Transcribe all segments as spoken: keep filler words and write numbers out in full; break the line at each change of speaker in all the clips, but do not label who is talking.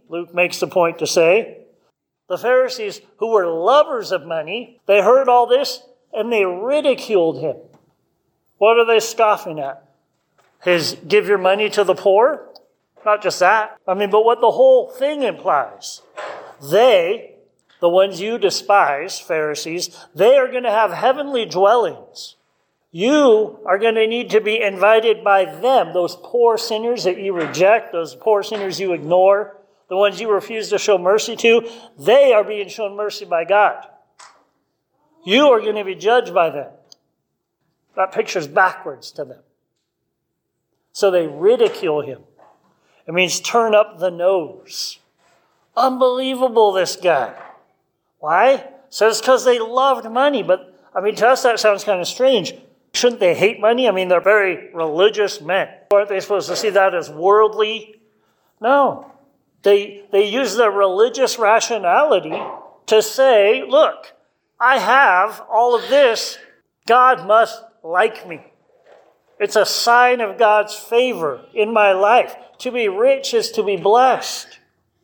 Luke makes the point to say. The Pharisees, who were lovers of money, they heard all this and they ridiculed him. What are they scoffing at? His give your money to the poor? Not just that. I mean, but what the whole thing implies. They, the ones you despise, Pharisees, they are going to have heavenly dwellings. You are going to need to be invited by them, those poor sinners that you reject, those poor sinners you ignore, the ones you refuse to show mercy to. They are being shown mercy by God. You are going to be judged by them. That picture's backwards to them. So they ridicule him. It means turn up the nose. Unbelievable, this guy. Why? Says because they loved money. But, I mean, to us that sounds kind of strange. Shouldn't they hate money? I mean, they're very religious men. Aren't they supposed to see that as worldly? No. They, they use their religious rationality to say, look, I have all of this. God must like me. It's a sign of God's favor in my life. To be rich is to be blessed.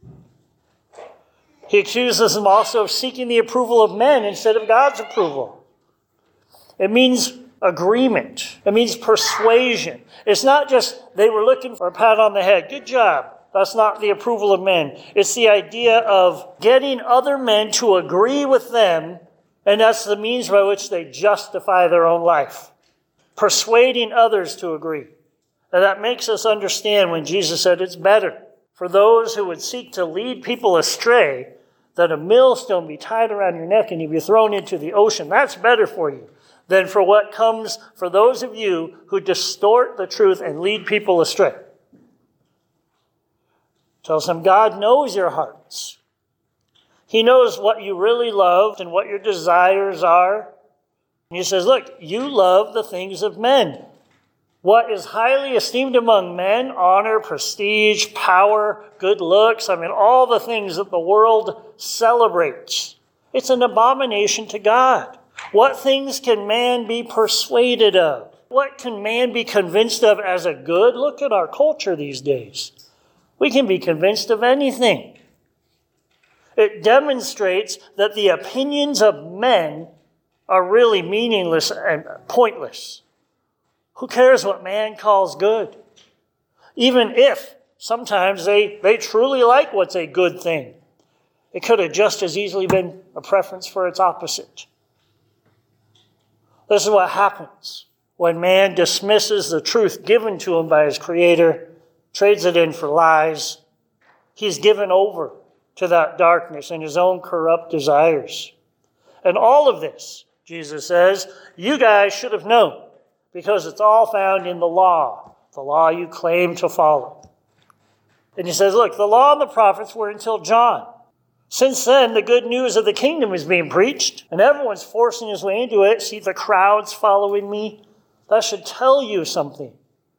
He accuses them also of seeking the approval of men instead of God's approval. It means agreement. It means persuasion. It's not just they were looking for a pat on the head. Good job. That's not the approval of men. It's the idea of getting other men to agree with them, and that's the means by which they justify their own life. Persuading others to agree. And that makes us understand when Jesus said it's better for those who would seek to lead people astray that a millstone be tied around your neck and you be thrown into the ocean. That's better for you than for what comes for those of you who distort the truth and lead people astray. Tells them God knows your hearts. He knows what you really love and what your desires are. And he says, look, you love the things of men. What is highly esteemed among men, honor, prestige, power, good looks, I mean, all the things that the world celebrates. It's an abomination to God. What things can man be persuaded of? What can man be convinced of as a good? Look at our culture these days. We can be convinced of anything. It demonstrates that the opinions of men are really meaningless and pointless. Who cares what man calls good? Even if sometimes they, they truly like what's a good thing. It could have just as easily been a preference for its opposite. This is what happens when man dismisses the truth given to him by his Creator, trades it in for lies. He's given over to that darkness and his own corrupt desires. And all of this, Jesus says, you guys should have known, because it's all found in the law, the law you claim to follow. And he says, look, the law and the prophets were until John. Since then, the good news of the kingdom is being preached, and everyone's forcing his way into it. See the crowds following me? That should tell you something.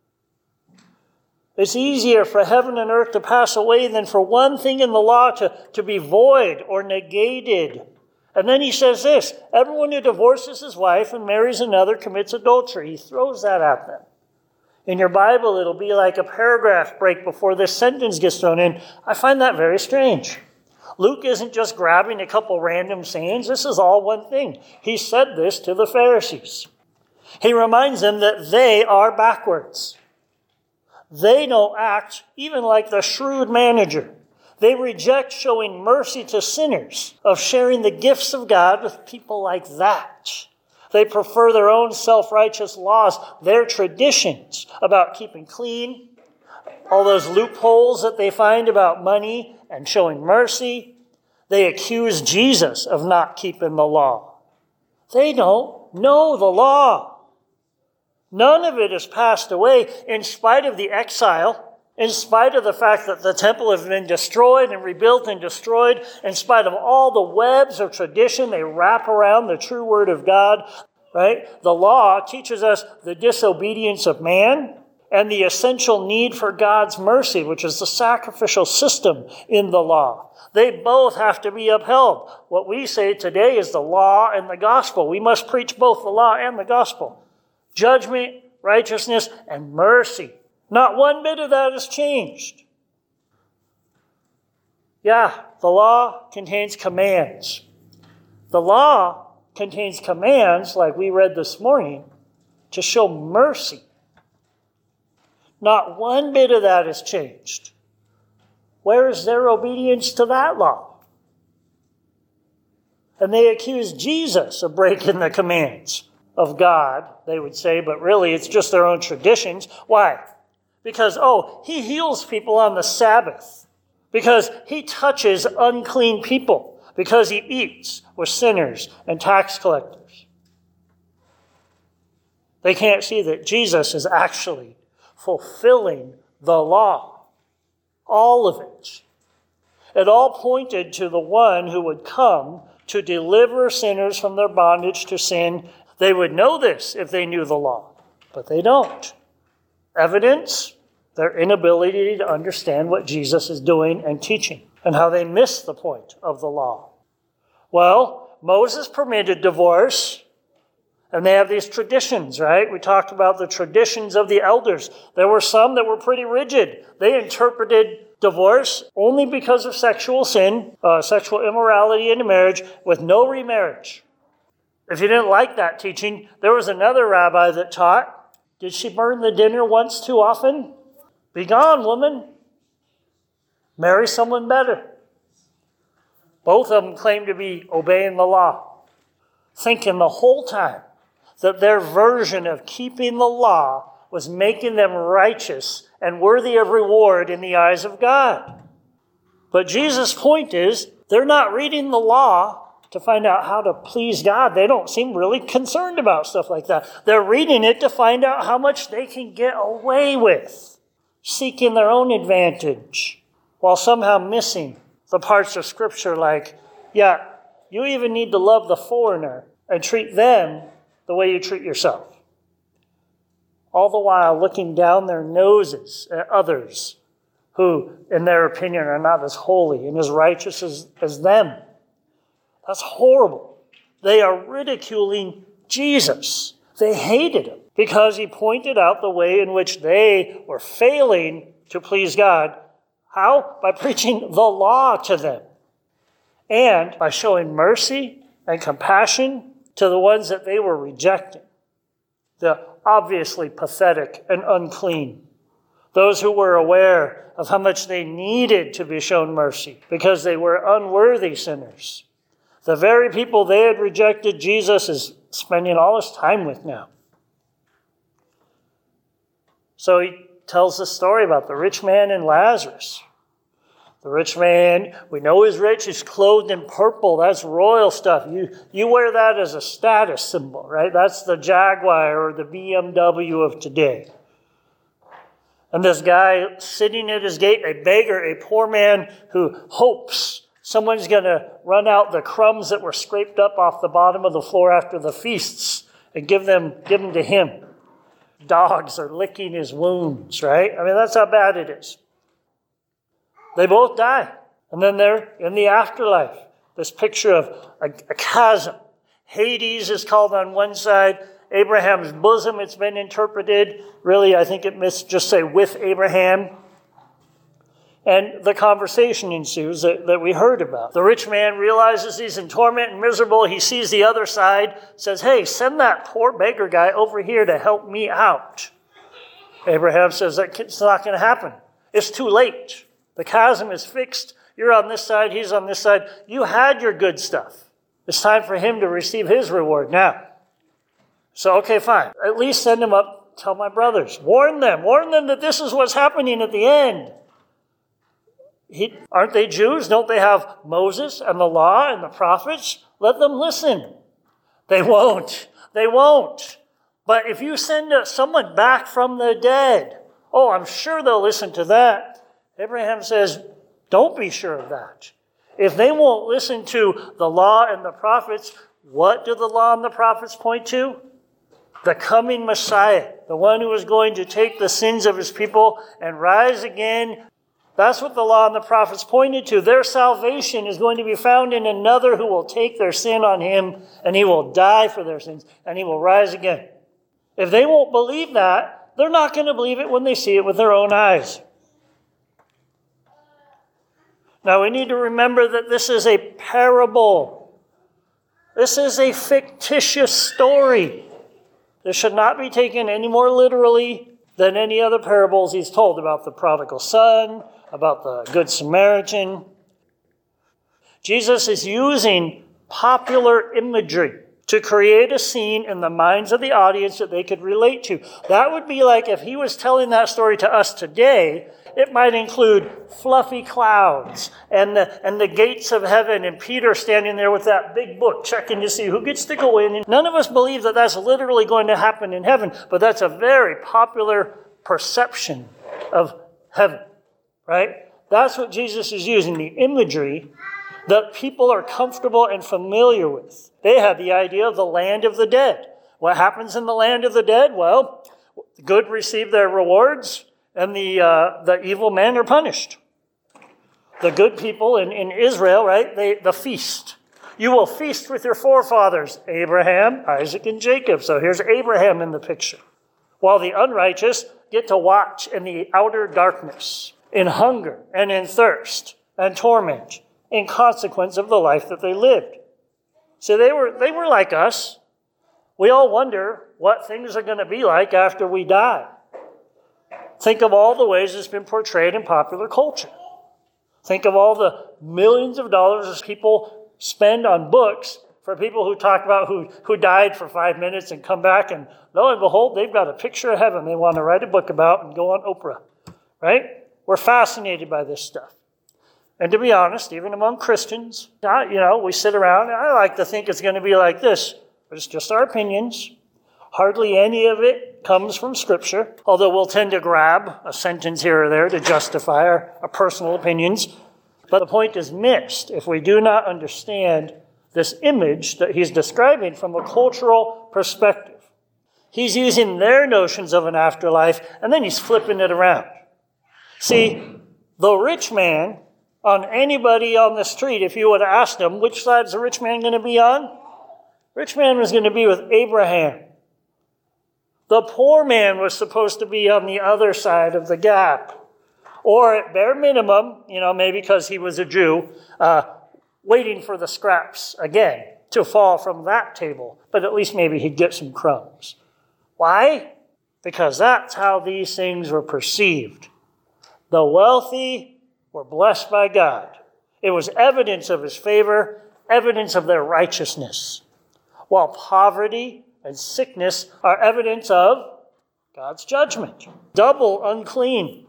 It's easier for heaven and earth to pass away than for one thing in the law to, to be void or negated. And then he says this, everyone who divorces his wife and marries another commits adultery. He throws that at them. In your Bible, it'll be like a paragraph break before this sentence gets thrown in. I find that very strange. Luke isn't just grabbing a couple random sayings. This is all one thing. He said this to the Pharisees. He reminds them that they are backwards. They don't act even like the shrewd manager. They reject showing mercy to sinners, of sharing the gifts of God with people like that. They prefer their own self-righteous laws, their traditions about keeping clean, all those loopholes that they find about money and showing mercy. They accuse Jesus of not keeping the law. They don't know the law. None of it has passed away in spite of the exile, in spite of the fact that the temple has been destroyed and rebuilt and destroyed, in spite of all the webs of tradition they wrap around the true word of God, right? The law teaches us the disobedience of man and the essential need for God's mercy, which is the sacrificial system in the law. They both have to be upheld. What we say today is the law and the gospel. We must preach both the law and the gospel. Judgment, righteousness, and mercy. Not one bit of that has changed. Yeah, the law contains commands. The law contains commands, like we read this morning, to show mercy. Not one bit of that has changed. Where is their obedience to that law? And they accuse Jesus of breaking the commands of God, they would say, but really it's just their own traditions. Why? Because, oh, he heals people on the Sabbath. Because he touches unclean people. Because he eats with sinners and tax collectors. They can't see that Jesus is actually fulfilling the law. All of it. It all pointed to the one who would come to deliver sinners from their bondage to sin. They would know this if they knew the law, but they don't. Evidence, their inability to understand what Jesus is doing and teaching, and how they miss the point of the law. Well, Moses permitted divorce, and they have these traditions, right? We talked about the traditions of the elders. There were some that were pretty rigid. They interpreted divorce only because of sexual sin, uh, sexual immorality in marriage, with no remarriage. If you didn't like that teaching, there was another rabbi that taught, did she burn the dinner once too often? Be gone, woman. Marry someone better. Both of them claim to be obeying the law, thinking the whole time that their version of keeping the law was making them righteous and worthy of reward in the eyes of God. But Jesus' point is, they're not reading the law to find out how to please God. They don't seem really concerned about stuff like that. They're reading it to find out how much they can get away with, seeking their own advantage, while somehow missing the parts of Scripture like, yeah, you even need to love the foreigner and treat them the way you treat yourself. All the while looking down their noses at others who, in their opinion, are not as holy and as righteous as, as them. That's horrible. They are ridiculing Jesus. They hated him because he pointed out the way in which they were failing to please God. How? By preaching the law to them. And by showing mercy and compassion to the ones that they were rejecting. The obviously pathetic and unclean. Those who were aware of how much they needed to be shown mercy because they were unworthy sinners. The very people they had rejected, Jesus is spending all his time with now. So he tells the story about the rich man and Lazarus. The rich man, we know he's rich, he's clothed in purple. That's royal stuff. You, you wear that as a status symbol, right? That's the Jaguar or the B M W of today. And this guy sitting at his gate, a beggar, a poor man who hopes someone's going to run out the crumbs that were scraped up off the bottom of the floor after the feasts and give them, give them to him. Dogs are licking his wounds, right? I mean, that's how bad it is. They both die. And then they're in the afterlife. This picture of a, a chasm. Hades is called on one side. Abraham's bosom, it's been interpreted. Really, I think it must just say with Abraham. And the conversation ensues that, that we heard about. The rich man realizes he's in torment and miserable. He sees the other side, says, hey, send that poor beggar guy over here to help me out. Abraham says, that's not going to happen. It's too late. The chasm is fixed. You're on this side, he's on this side. You had your good stuff. It's time for him to receive his reward now. So, okay, fine. At least send him up, tell my brothers. Warn them. Warn them that this is what's happening at the end. He, aren't they Jews? Don't they have Moses and the law and the prophets? Let them listen. They won't. They won't. But if you send someone back from the dead, oh, I'm sure they'll listen to that. Abraham says, don't be sure of that. If they won't listen to the law and the prophets, what do the law and the prophets point to? The coming Messiah, the one who is going to take the sins of his people and rise again. That's what the law and the prophets pointed to. Their salvation is going to be found in another who will take their sin on him, and he will die for their sins, and he will rise again. If they won't believe that, they're not going to believe it when they see it with their own eyes. Now we need to remember that this is a parable. This is a fictitious story. This should not be taken any more literally than any other parables he's told about the prodigal son, about the Good Samaritan. Jesus is using popular imagery to create a scene in the minds of the audience that they could relate to. That would be like if he was telling that story to us today. It might include fluffy clouds and the, and the gates of heaven and Peter standing there with that big book checking to see who gets to go in. And none of us believe that that's literally going to happen in heaven, but that's a very popular perception of heaven, right? That's what Jesus is using, the imagery that people are comfortable and familiar with. They had the idea of the land of the dead. What happens in the land of the dead? Well, the good receive their rewards, and the uh, the evil men are punished. The good people in, in Israel, right, they the feast. You will feast with your forefathers, Abraham, Isaac, and Jacob. So here's Abraham in the picture. While the unrighteous get to watch in the outer darkness, in hunger and in thirst and torment, in consequence of the life that they lived. So they were they were like us. We all wonder what things are going to be like after we die. Think of all the ways it's been portrayed in popular culture. Think of all the millions of dollars people spend on books for people who talk about who, who died for five minutes and come back, and lo and behold, they've got a picture of heaven they want to write a book about and go on Oprah, right? We're fascinated by this stuff. And to be honest, even among Christians, you know, we sit around, and I like to think it's going to be like this, but it's just our opinions. Hardly any of it comes from Scripture, although we'll tend to grab a sentence here or there to justify our, our personal opinions. But the point is missed if we do not understand this image that he's describing from a cultural perspective. He's using their notions of an afterlife, and then he's flipping it around. See, the rich man, on anybody on the street, if you would have asked him, which side is the rich man going to be on? Rich man was going to be with Abraham. The poor man was supposed to be on the other side of the gap. Or at bare minimum, you know, maybe because he was a Jew, uh, waiting for the scraps again to fall from that table. But at least maybe he'd get some crumbs. Why? Because that's how these things were perceived. The wealthy were blessed by God. It was evidence of his favor, evidence of their righteousness. While poverty and sickness are evidence of God's judgment. Double unclean.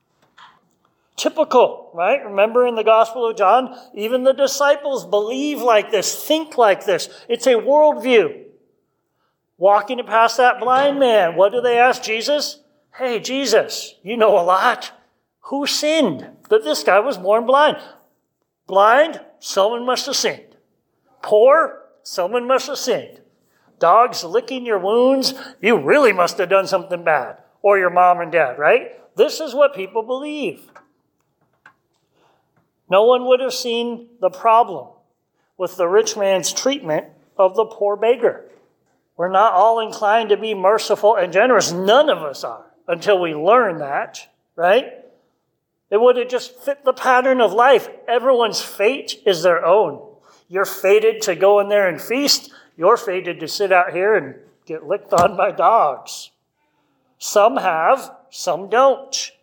Typical, right? Remember in the Gospel of John, even the disciples believe like this, think like this. It's a worldview. Walking past that blind man, what do they ask Jesus? Hey, Jesus, you know a lot. Who sinned that this guy was born blind? Blind? Someone must have sinned. Poor? Someone must have sinned. Dogs licking your wounds? You really must have done something bad. Or your mom and dad, right? This is what people believe. No one would have seen the problem with the rich man's treatment of the poor beggar. We're not all inclined to be merciful and generous. None of us are until we learn that, right? It would have just fit the pattern of life. Everyone's fate is their own. You're fated to go in there and feast. You're fated to sit out here and get licked on by dogs. Some have, some don't.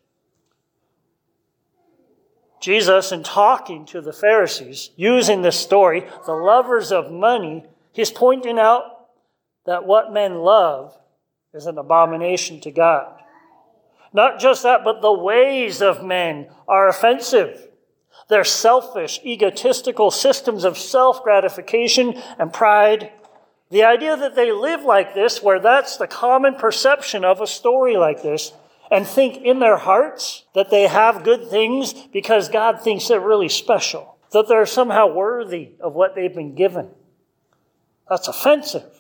Jesus, in talking to the Pharisees, using this story, the lovers of money, he's pointing out that what men love is an abomination to God. Not just that, but the ways of men are offensive. They're selfish, egotistical systems of self-gratification and pride. The idea that they live like this, where that's the common perception of a story like this, and think in their hearts that they have good things because God thinks they're really special, that they're somehow worthy of what they've been given. That's offensive.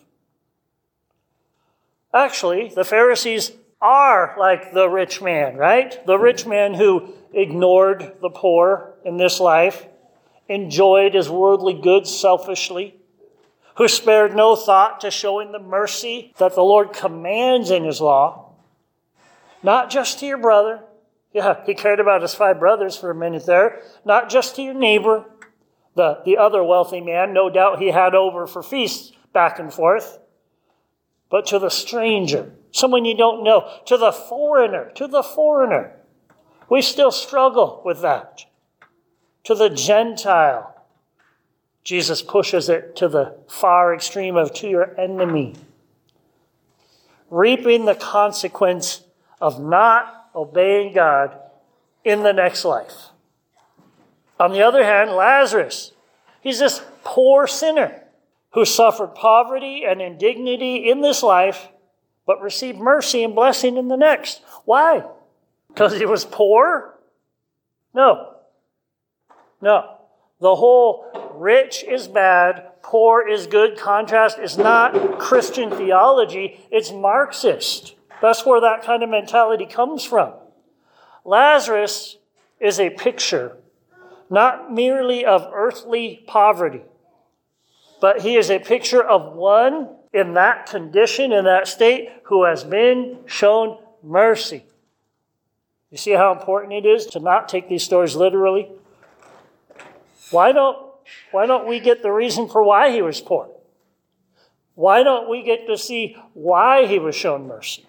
Actually, the Pharisees are like the rich man, right? The rich man who ignored the poor in this life, enjoyed his worldly goods selfishly, who spared no thought to showing the mercy that the Lord commands in his law, not just to your brother, Yeah, he cared about his five brothers for a minute there. Not just to your neighbor, the, the other wealthy man, no doubt he had over for feasts back and forth, but to the stranger, someone you don't know, to the foreigner, to the foreigner. We still struggle with that. To the Gentile, Jesus pushes it to the far extreme of to your enemy. Reaping the consequence of not obeying God in the next life. On the other hand, Lazarus, he's this poor sinner who suffered poverty and indignity in this life, but received mercy and blessing in the next. Why? Because he was poor? No. No. The whole rich is bad, poor is good contrast is not Christian theology. It's Marxist. That's where that kind of mentality comes from. Lazarus is a picture, not merely of earthly poverty, but he is a picture of one in that condition, in that state, who has been shown mercy. You see how important it is to not take these stories literally? Why don't, why don't we get the reason for why he was poor? Why don't we get to see why he was shown mercy?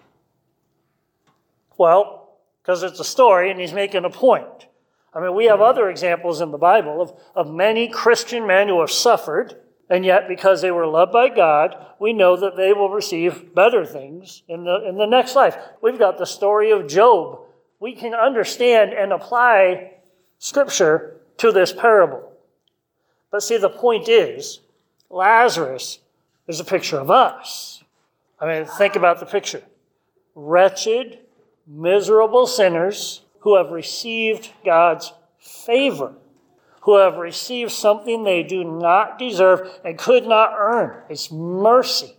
Well, because it's a story and he's making a point. I mean, we have other examples in the Bible of, of many Christian men who have suffered, and yet because they were loved by God, we know that they will receive better things in the, in the next life. We've got the story of Job. We can understand and apply Scripture to this parable. But see, the point is, Lazarus is a picture of us. I mean, think about the picture. Wretched, miserable sinners who have received God's favor, who have received something they do not deserve and could not earn. It's mercy.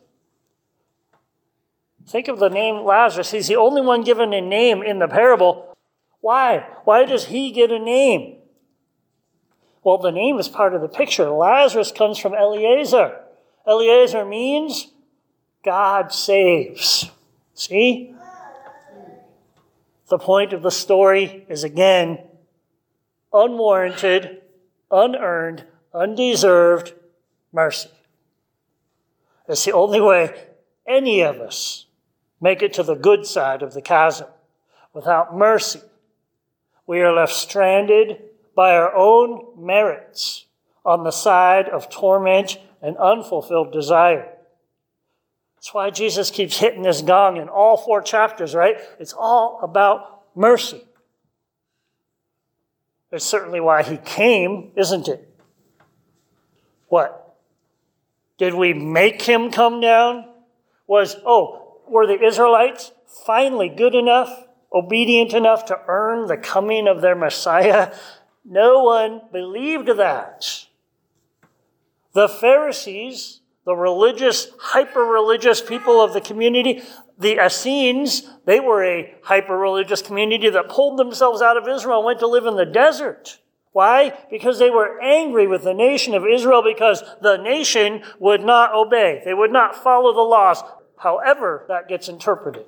Think of the name Lazarus. He's the only one given a name in the parable. Why? Why does he get a name? Well, the name is part of the picture. Lazarus comes from Eliezer. Eliezer means God saves. See? The point of the story is, again, unwarranted, unearned, undeserved mercy. It's the only way any of us make it to the good side of the chasm. Without mercy, we are left stranded by our own merits on the side of torment and unfulfilled desire. That's why Jesus keeps hitting this gong in all four chapters, right? It's all about mercy. It's certainly why he came, isn't it? What? Did we make him come down? Was, oh, were the Israelites finally good enough, obedient enough to earn the coming of their Messiah? No one believed that. The Pharisees, the religious, hyper-religious people of the community, the Essenes, they were a hyper-religious community that pulled themselves out of Israel and went to live in the desert. Why? Because they were angry with the nation of Israel because the nation would not obey. They would not follow the laws, however that gets interpreted.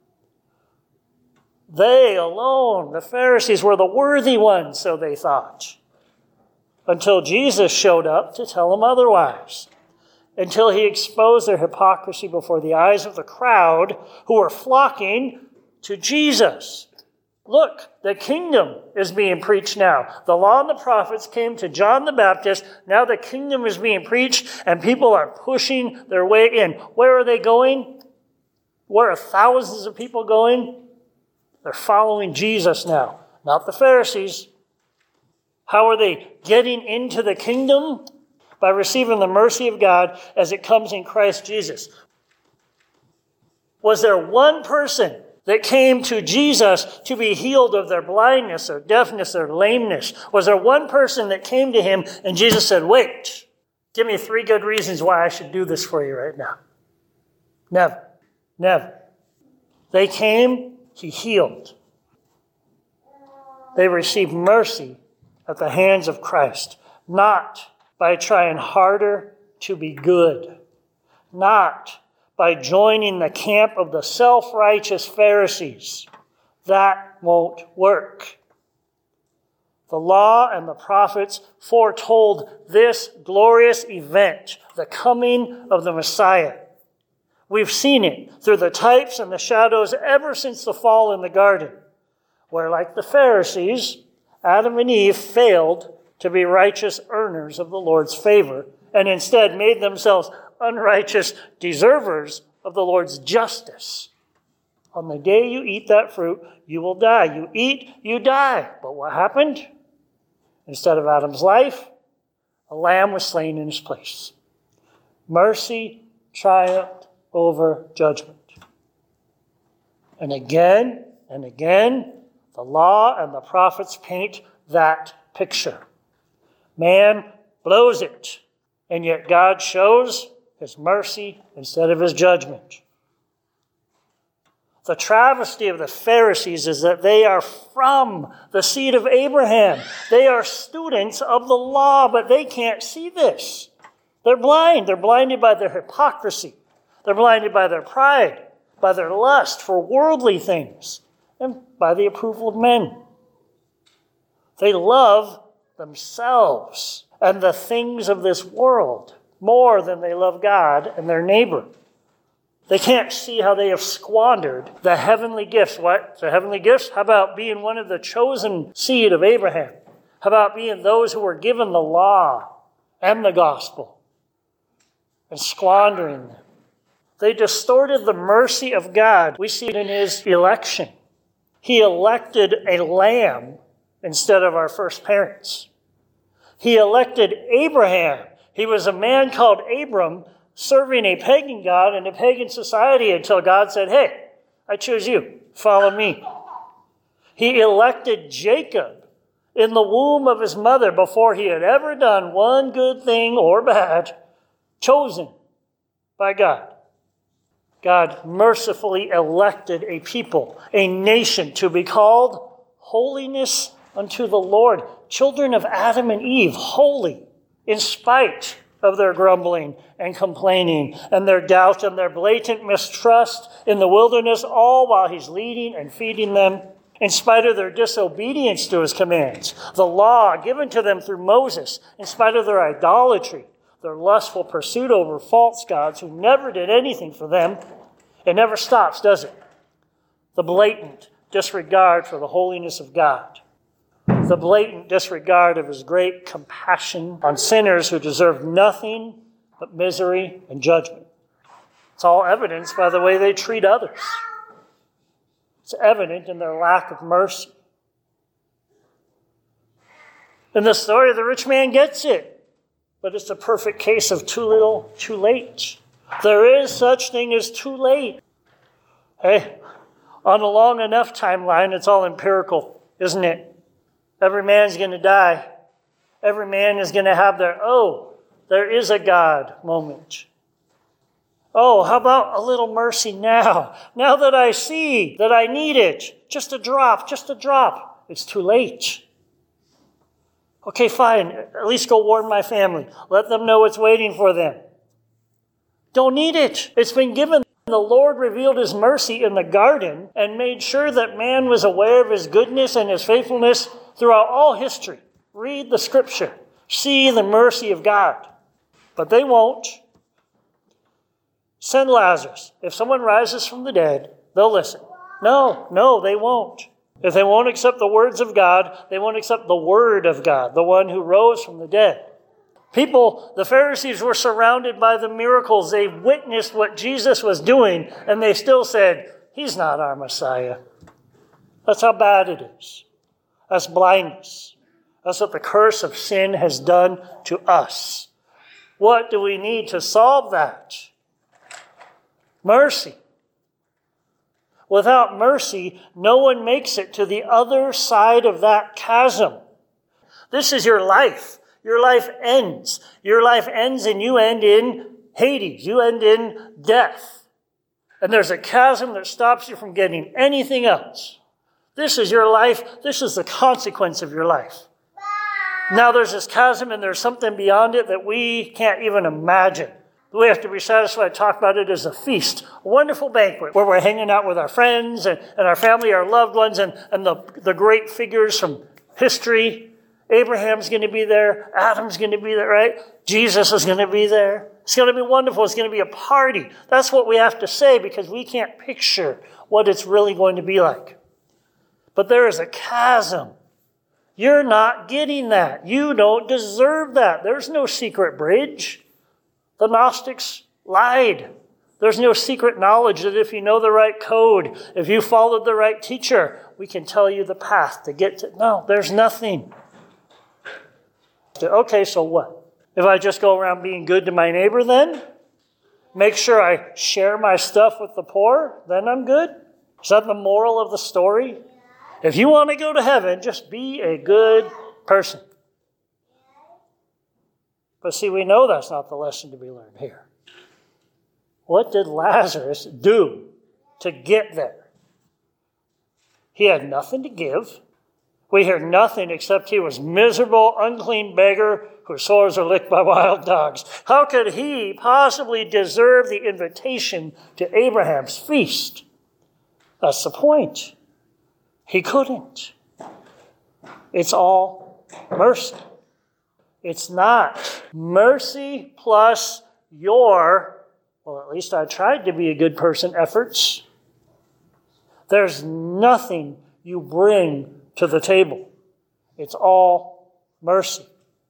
They alone, the Pharisees, were the worthy ones, so they thought. Until Jesus showed up to tell them otherwise. Until he exposed their hypocrisy before the eyes of the crowd who were flocking to Jesus. Look, the kingdom is being preached now. The law and the prophets came to John the Baptist. Now the kingdom is being preached and people are pushing their way in. Where are they going? Where are thousands of people going? They're following Jesus now, not the Pharisees. How are they getting into the kingdom? By receiving the mercy of God as it comes in Christ Jesus. Was there one person that came to Jesus to be healed of their blindness or deafness or lameness? Was there one person that came to him and Jesus said, wait, give me three good reasons why I should do this for you right now? Never. Never. They came, he healed. They received mercy at the hands of Christ, not by trying harder to be good, not by joining the camp of the self-righteous Pharisees. That won't work. The law and the prophets foretold this glorious event, the coming of the Messiah. We've seen it through the types and the shadows ever since the fall in the garden, where, like the Pharisees, Adam and Eve failed to be righteous earners of the Lord's favor and instead made themselves unrighteous deservers of the Lord's justice. On the day you eat that fruit, you will die. You eat, you die. But what happened? Instead of Adam's life, a lamb was slain in his place. Mercy triumphed over judgment. And again and again, the law and the prophets paint that picture. Man blows it, and yet God shows his mercy instead of his judgment. The travesty of the Pharisees is that they are from the seed of Abraham. They are students of the law, but they can't see this. They're blind. They're blinded by their hypocrisy. They're blinded by their pride, by their lust for worldly things, and by the approval of men. They love themselves and the things of this world more than they love God and their neighbor. They can't see how they have squandered the heavenly gifts. What? The heavenly gifts? How about being one of the chosen seed of Abraham? How about being those who were given the law and the gospel and squandering them? They distorted the mercy of God. We see it in his election. He elected a lamb instead of our first parents. He elected Abraham. He was a man called Abram, serving a pagan god in a pagan society until God said, hey, I choose you. Follow me. He elected Jacob in the womb of his mother before he had ever done one good thing or bad, chosen by God. God mercifully elected a people, a nation to be called holiness unto the Lord. Children of Adam and Eve, holy in spite of their grumbling and complaining and their doubt and their blatant mistrust in the wilderness, all while he's leading and feeding them in spite of their disobedience to his commands, the law given to them through Moses, in spite of their idolatry, their lustful pursuit over false gods who never did anything for them. It never stops, does it? The blatant disregard for the holiness of God. The blatant disregard of his great compassion on sinners who deserve nothing but misery and judgment. It's all evidenced by the way they treat others. It's evident in their lack of mercy. In the story, the rich man gets it, but it's a perfect case of too little, too late. There is such thing as too late. Hey, on a long enough timeline, it's all empirical, isn't it? Every man's going to die. Every man is going to have their, oh, there is a God moment. Oh, how about a little mercy now? Now that I see that I need it. Just a drop, just a drop. It's too late. Okay, fine. At least go warn my family. Let them know what's waiting for them. Don't need it. It's been given. The Lord revealed his mercy in the garden and made sure that man was aware of his goodness and his faithfulness throughout all history. Read the scripture. See the mercy of God. But they won't. Send Lazarus. If someone rises from the dead, they'll listen. No, no, they won't. If they won't accept the words of God, they won't accept the word of God, the one who rose from the dead. People, the Pharisees were surrounded by the miracles. They witnessed what Jesus was doing, and they still said, he's not our Messiah. That's how bad it is. That's blindness. That's what the curse of sin has done to us. What do we need to solve that? Mercy. Without mercy, no one makes it to the other side of that chasm. This is your life. Your life ends. Your life ends and you end in Hades. You end in death. And there's a chasm that stops you from getting anything else. This is your life. This is the consequence of your life. Now there's this chasm and there's something beyond it that we can't even imagine. We have to be satisfied, talk about it as a feast, a wonderful banquet where we're hanging out with our friends and, and our family, our loved ones, and, and the, the great figures from history. Abraham's going to be there. Adam's going to be there, right? Jesus is going to be there. It's going to be wonderful. It's going to be a party. That's what we have to say because we can't picture what it's really going to be like. But there is a chasm. You're not getting that. You don't deserve that. There's no secret bridge. The Gnostics lied. There's no secret knowledge that if you know the right code, if you followed the right teacher, we can tell you the path to get to. No, there's nothing. Okay, so what? If I just go around being good to my neighbor then? Make sure I share my stuff with the poor? Then I'm good? Is that the moral of the story? If you want to go to heaven, just be a good person. But see, we know that's not the lesson to be learned here. What did Lazarus do to get there? He had nothing to give. We hear nothing except he was miserable, unclean beggar whose sores are licked by wild dogs. How could he possibly deserve the invitation to Abraham's feast? That's the point. He couldn't. It's all mercy. It's not mercy plus your, well, at least I tried to be a good person, efforts. There's nothing you bring to the table. It's all mercy.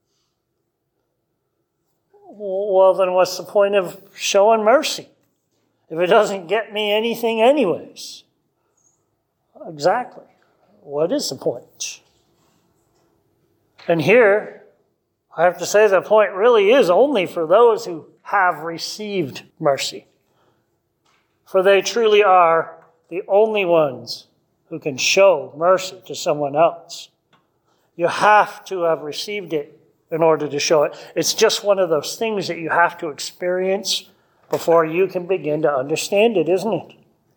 Well, then what's the point of showing mercy if it doesn't get me anything anyways? Exactly. What is the point? And here, I have to say the point really is only for those who have received mercy. For they truly are the only ones who can show mercy to someone else. You have to have received it in order to show it. It's just one of those things that you have to experience before you can begin to understand it, isn't it?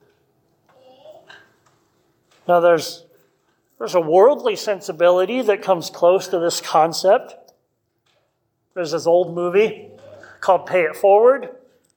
Now, there's, there's a worldly sensibility that comes close to this concept. There's this old movie called Pay It Forward,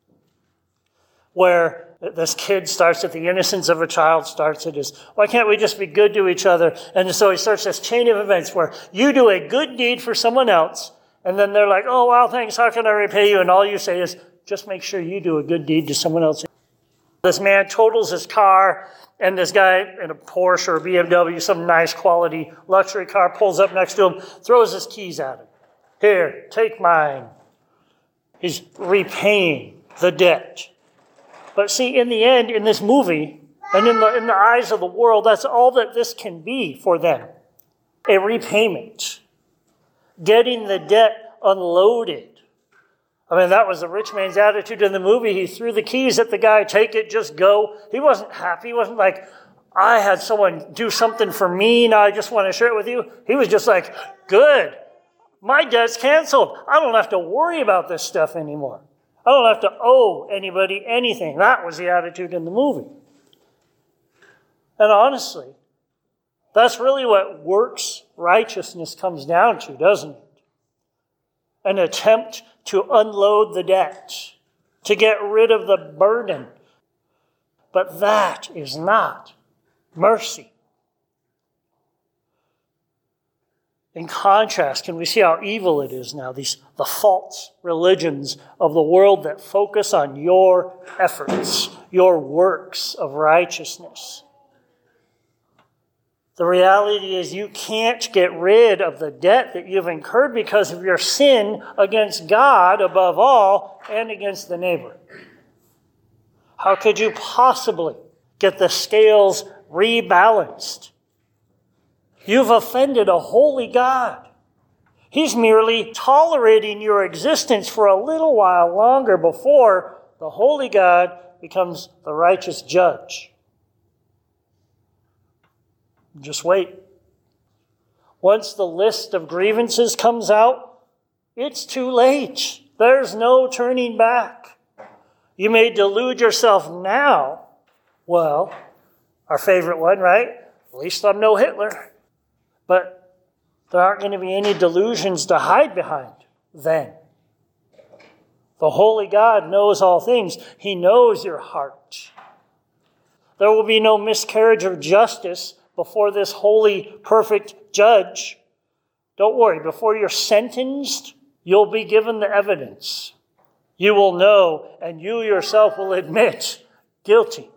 where this kid starts at the innocence of a child, starts it as, why can't we just be good to each other? And so he starts this chain of events where you do a good deed for someone else, and then they're like, oh, wow, thanks, how can I repay you? And all you say is, just make sure you do a good deed to someone else. This man totals his car, and this guy in a Porsche or a B M W, some nice quality luxury car, pulls up next to him, throws his keys at him. Here, take mine. He's repaying the debt. But see, in the end, in this movie, and in the, in the eyes of the world, that's all that this can be for them. A repayment. Getting the debt unloaded. I mean, that was the rich man's attitude in the movie. He threw the keys at the guy, take it, just go. He wasn't happy. He wasn't like, I had someone do something for me, now I just want to share it with you. He was just like, good. My debt's canceled. I don't have to worry about this stuff anymore. I don't have to owe anybody anything. That was the attitude in the movie. And honestly, that's really what works righteousness comes down to, doesn't it? An attempt to unload the debt, to get rid of the burden. But that is not mercy. In contrast, can we see how evil it is now? These the false religions of the world that focus on your efforts, your works of righteousness. The reality is you can't get rid of the debt that you've incurred because of your sin against God above all and against the neighbor. How could you possibly get the scales rebalanced? You've offended a holy God. He's merely tolerating your existence for a little while longer before the holy God becomes the righteous judge. Just wait. Once the list of grievances comes out, it's too late. There's no turning back. You may delude yourself now. Well, our favorite one, right? At least I'm no Hitler. But there aren't going to be any delusions to hide behind then. The holy God knows all things. He knows your heart. There will be no miscarriage of justice before this holy, perfect judge. Don't worry, before you're sentenced, you'll be given the evidence. You will know, and you yourself will admit, guilty.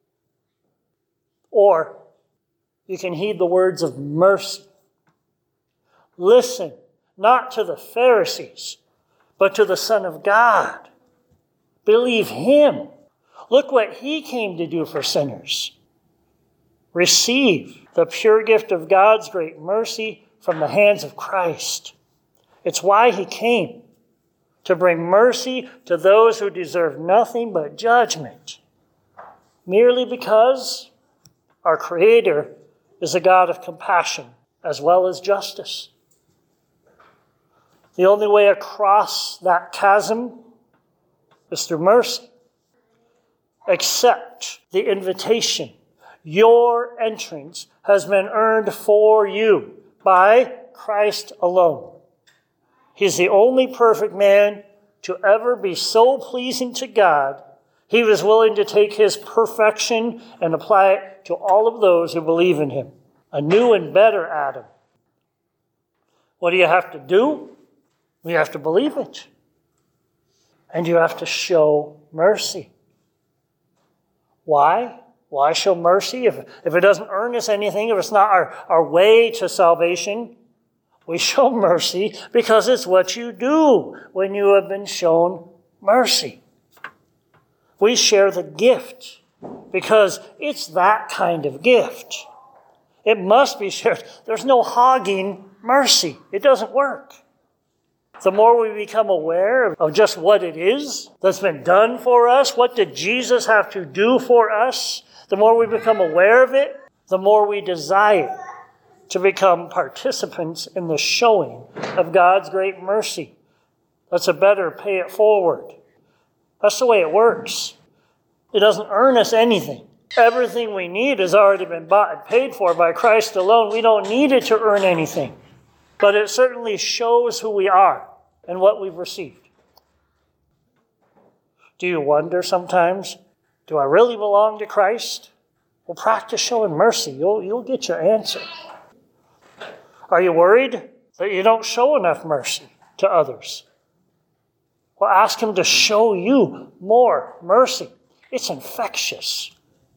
Or you can heed the words of mercy. Listen, not to the Pharisees, but to the Son of God. Believe him. Look what he came to do for sinners. Receive the pure gift of God's great mercy from the hands of Christ. It's why he came, to bring mercy to those who deserve nothing but judgment, merely because our Creator is a God of compassion as well as justice. The only way across that chasm is through mercy. Accept the invitation. Your entrance has been earned for you by Christ alone. He's the only perfect man to ever be so pleasing to God, he was willing to take his perfection and apply it to all of those who believe in him. A new and better Adam. What do you have to do? You have to believe it. And you have to show mercy. Why? Why show mercy? If, if it doesn't earn us anything, if it's not our, our way to salvation, we show mercy because it's what you do when you have been shown mercy. We share the gift because it's that kind of gift. It must be shared. There's no hogging mercy. It doesn't work. The more we become aware of just what it is that's been done for us, what did Jesus have to do for us, the more we become aware of it, the more we desire to become participants in the showing of God's great mercy. That's a better pay it forward. That's the way it works. It doesn't earn us anything. Everything we need has already been bought and paid for by Christ alone. We don't need it to earn anything. But it certainly shows who we are and what we've received. Do you wonder sometimes, do I really belong to Christ? Well, practice showing mercy. You'll, you'll get your answer. Are you worried that you don't show enough mercy to others? Well, ask him to show you more mercy. It's infectious.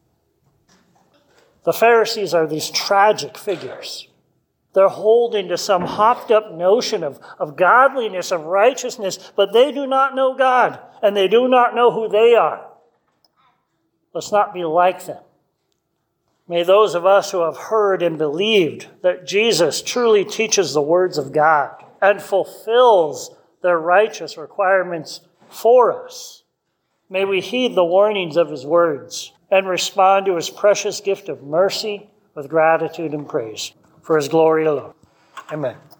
The Pharisees are these tragic figures. They're holding to some hopped-up notion of, of godliness, of righteousness, but they do not know God, and they do not know who they are. Let's not be like them. May those of us who have heard and believed that Jesus truly teaches the words of God and fulfills their righteous requirements for us, may we heed the warnings of his words and respond to his precious gift of mercy with gratitude and praise for his glory alone. Amen.